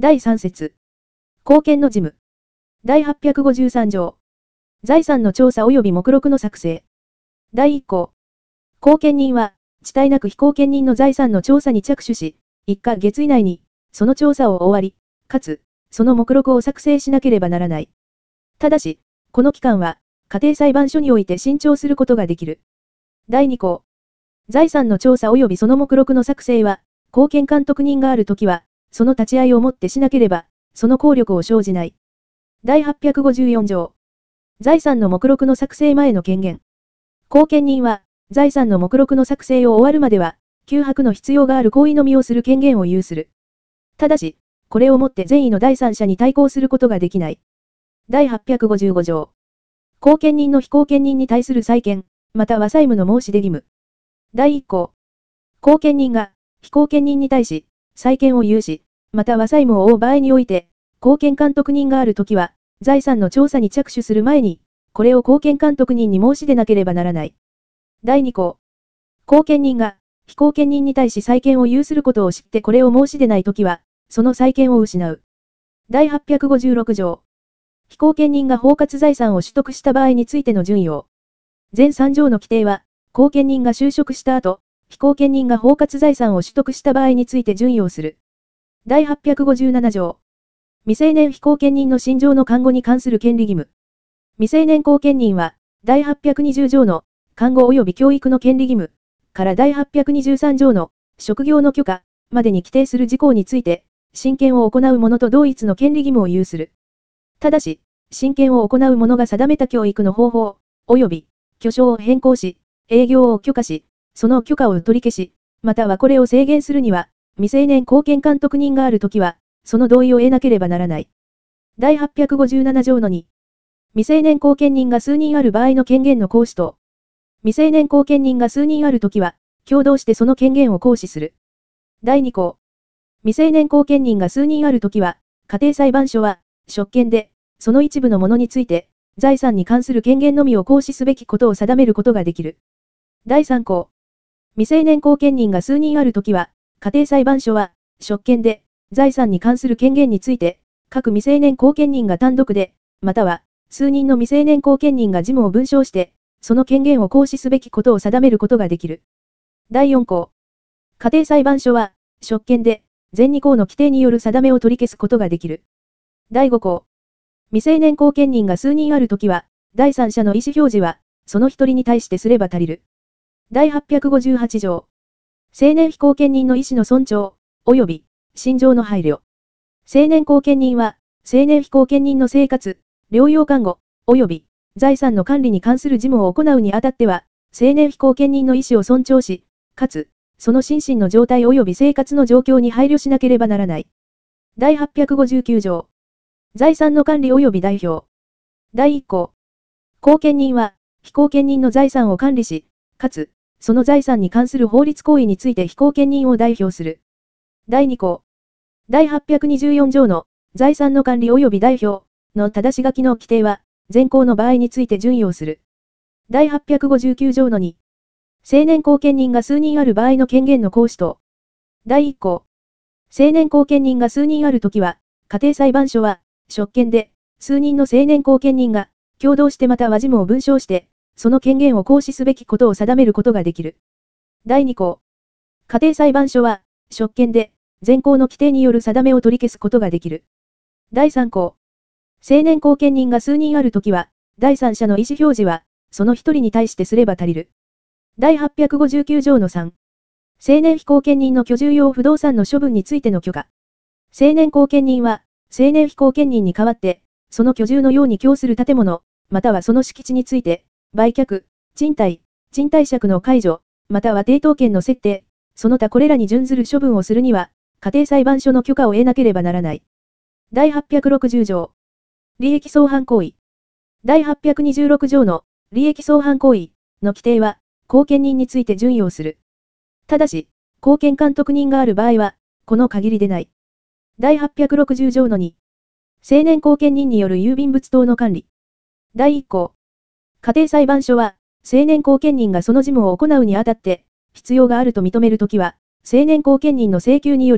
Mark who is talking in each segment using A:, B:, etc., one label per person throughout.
A: 第3節。後見の事務。第853条。財産の調査及び目録の作成。第1項。後見人は、遅滞なく被後見人の財産の調査に着手し、1ヶ月以内に、その調査を終わり、かつ、その目録を作成しなければならない。ただし、この期間は、家庭裁判所において新調することができる。第2項。財産の調査及びその目録の作成は、後見監督人があるときは、その立ち会いをもってしなければ、その効力を生じない。第854条。財産の目録の作成前の権限。後見人は、財産の目録の作成を終わるまでは、休泊の必要がある行為のみをする権限を有する。ただし、これをもって善意の第三者に対抗することができない。第855条。後見人の被後見人に対する債権、または債務の申し出義務。第1項。後見人が、被後見人に対し、債権を有し、または債務を負う場合において、後見監督人があるときは、財産の調査に着手する前に、これを後見監督人に申し出なければならない。第2項。後見人が、被後見人に対し債権を有することを知ってこれを申し出ないときは、その債権を失う。第856条。被後見人が包括財産を取得した場合についての準用。前3条の規定は、後見人が就職した後、被後見人が包括財産を取得した場合について準用する。第857条。未成年被後見人の心情の看護に関する権利義務。未成年後見人は、第820条の看護及び教育の権利義務から第823条の職業の許可までに規定する事項について、親権を行う者と同一の権利義務を有する。ただし、親権を行う者が定めた教育の方法、及び居所を変更し、営業を許可し、その許可を取り消し、またはこれを制限するには、未成年後見監督人があるときは、その同意を得なければならない。第857条の2。未成年後見人が数人ある場合の権限の行使と、未成年後見人が数人あるときは、共同してその権限を行使する。第2項。未成年後見人が数人あるときは、家庭裁判所は、職権で、その一部のものについて、財産に関する権限のみを行使すべきことを定めることができる。第3項。未成年後見人が数人あるときは、家庭裁判所は、職権で、財産に関する権限について、各未成年後見人が単独で、または、数人の未成年後見人が事務を文章して、その権限を行使すべきことを定めることができる。第4項。家庭裁判所は、職権で、前2項の規定による定めを取り消すことができる。第5項。未成年後見人が数人あるときは、第三者の意思表示は、その一人に対してすれば足りる。第858条。成年被後見人の意思の尊重、及び、心情の配慮。成年後見人は、成年被後見人の生活、療養看護、及び、財産の管理に関する事務を行うにあたっては、成年被後見人の意思を尊重し、かつ、その心身の状態及び生活の状況に配慮しなければならない。第859条。財産の管理及び代表。第1項。後見人は、被後見人の財産を管理し、かつ、その財産に関する法律行為について被後見人を代表する。第2項。第824条の、財産の管理及び代表の正し書きの規定は、前項の場合について準用する。第859条の2。成年後見人が数人ある場合の権限の行使と。第1項。成年後見人が数人あるときは、家庭裁判所は、職権で、数人の成年後見人が、共同してまたは事務を文章して、その権限を行使すべきことを定めることができる。第2項。家庭裁判所は、職権で、前項の規定による定めを取り消すことができる。第3項。成年後見人が数人あるときは、第三者の意思表示は、その一人に対してすれば足りる。第859条の3。成年被後見人の居住用不動産の処分についての許可。成年後見人は、成年被後見人に代わって、その居住のように供する建物、またはその敷地について、売却、賃貸借の解除、または抵当権の設定、その他これらに準ずる処分をするには、家庭裁判所の許可を得なければならない。第860条。利益相反行為。第826条の利益相反行為の規定は、後見人について準用する。ただし、後見監督人がある場合は、この限りでない。第860条の2。成年後見人による郵便物等の管理。第1項。家庭裁判所は、成年後見人がその事務を行うにあたって、必要があると認めるときは、成年後見人の請求により、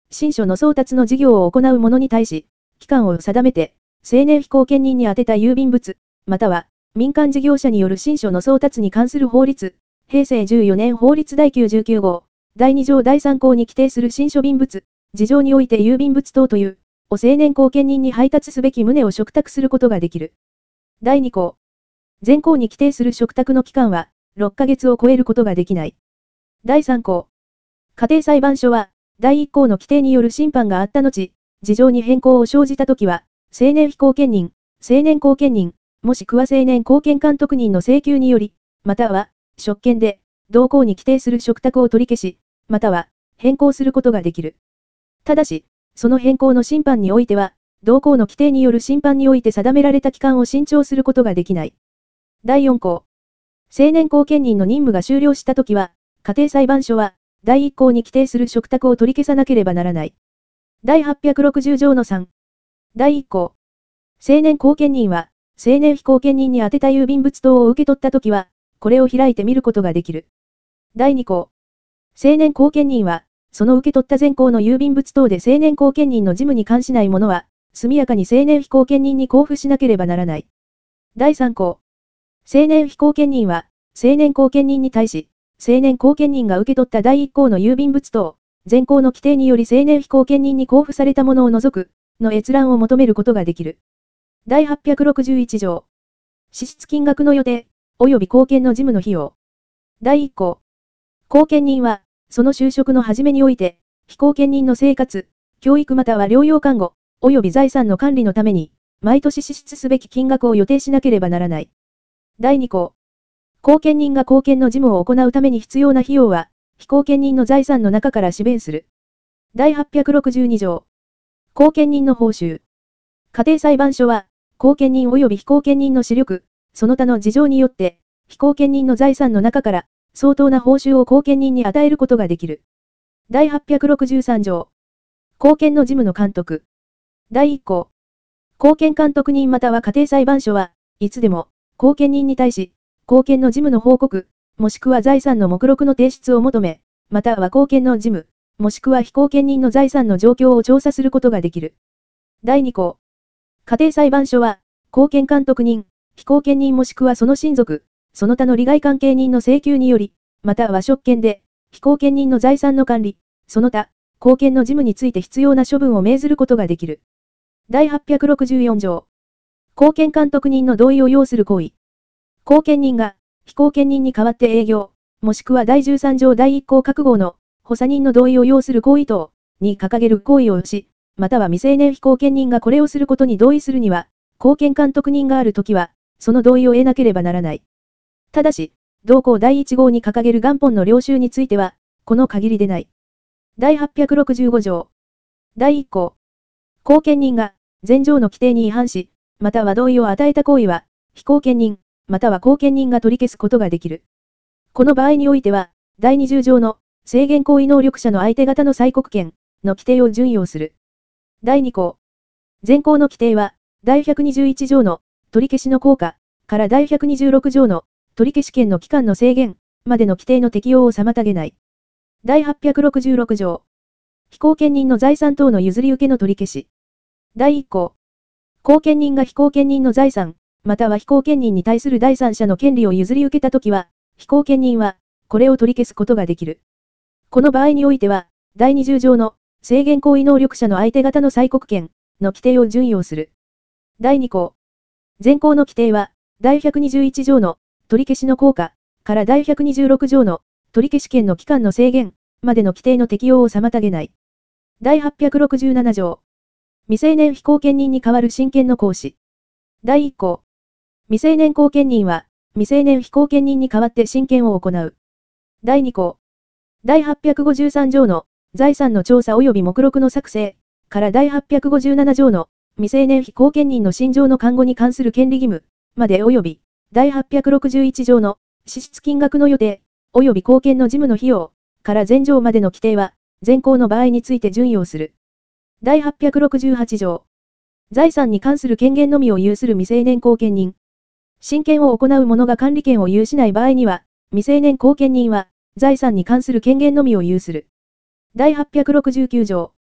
A: 信書の送達の事業を行う者に対し、期間を定めて、青年非後見人に宛てた郵便物、または、民間事業者による信書の送達に関する法律、平成14年法律第99号、第2条第3項に規定する信書便物、事情において郵便物等という、を青年後見人に配達すべき旨を嘱託することができる。第2項。前項に規定する嘱託の期間は、6ヶ月を超えることができない。第3項。家庭裁判所は、第1項の規定による審判があった後、事情に変更を生じたときは、青年非後見人、青年後見人、もしくは青年後見監督人の請求により、または、職権で、同項に規定する嘱託を取り消し、または、変更することができる。ただし、その変更の審判においては、同項の規定による審判において定められた期間を伸長することができない。第4項。青年後見人の任務が終了したときは、家庭裁判所は、第1項に規定する嘱託を取り消さなければならない。第860条の3。第1項。青年後見人は、青年非後見人に宛てた郵便物等を受け取ったときは、これを開いて見ることができる。第2項。青年後見人は、その受け取った前項の郵便物等で青年後見人の事務に関しないものは、速やかに青年非後見人に交付しなければならない。第3項。青年非後見人は、青年後見人に対し、青年後見人が受け取った第1項の郵便物等、前項の規定により青年非後見人に交付されたものを除く、の閲覧を求めることができる。第861条。支出金額の予定、及び後見の事務の費用。第1項。後見人は、その就職の始めにおいて、非後見人の生活、教育または療養看護、及び財産の管理のために、毎年支出すべき金額を予定しなければならない。第2項。後見人が後見の事務を行うために必要な費用は、非後見人の財産の中から支弁する。第862条。後見人の報酬。家庭裁判所は、後見人及び非後見人の視力、その他の事情によって、非後見人の財産の中から、相当な報酬を後見人に与えることができる。第863条。後見の事務の監督。第1項。後見監督人または家庭裁判所は、いつでも、後見人に対し、後見の事務の報告、もしくは財産の目録の提出を求め、または後見の事務、もしくは非後見人の財産の状況を調査することができる。第2項。家庭裁判所は、後見監督人、非後見人もしくはその親族、その他の利害関係人の請求により、または職権で、非後見人の財産の管理、その他、後見の事務について必要な処分を命ずることができる。第864条。後見監督人の同意を要する行為。後見人が、非後見人に代わって営業、もしくは第13条第1項各号の、補佐人の同意を要する行為等、に掲げる行為をし、または未成年非後見人がこれをすることに同意するには、後見監督人があるときは、その同意を得なければならない。ただし、同項第1号に掲げる元本の領収については、この限りでない。第865条。第1項。後見人が、前条の規定に違反し、または同意を与えた行為は、非後見人、または後見人が取り消すことができる。この場合においては、第20条の、制限行為能力者の相手方の催告権、の規定を準用する。第2項。前項の規定は、第121条の、取り消しの効果、から第126条の、取り消し権の期間の制限、までの規定の適用を妨げない。第866条。非後見人の財産等の譲り受けの取り消し。第1項。後見人が非後見人の財産、または非後見人に対する第三者の権利を譲り受けたときは、非後見人は、これを取り消すことができる。この場合においては、第20条の、制限行為能力者の相手方の催告権、の規定を準用する。第2項。前項の規定は、第121条の、取り消しの効果、から第126条の、取り消し権の期間の制限、までの規定の適用を妨げない。第867条。未成年非後見人に代わる親権の行使。第1項。未成年後見人は、未成年非後見人に代わって親権を行う。第2項。第853条の、財産の調査及び目録の作成、から第857条の、未成年非後見人の心情の看護に関する権利義務、まで及び、第861条の、支出金額の予定、及び後見の事務の費用、から前条までの規定は、前項の場合について準用する。第868条。財産に関する権限のみを有する未成年後見人。親権を行う者が管理権を有しない場合には、未成年後見人は、財産に関する権限のみを有する。第869条。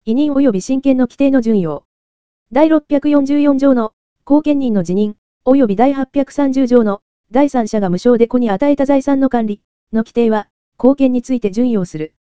A: 委任及び親権の規定の順用。第644条の後見人の辞任、及び第830条の第三者が無償で子に与えた財産の管理の規定は、後見について順用する。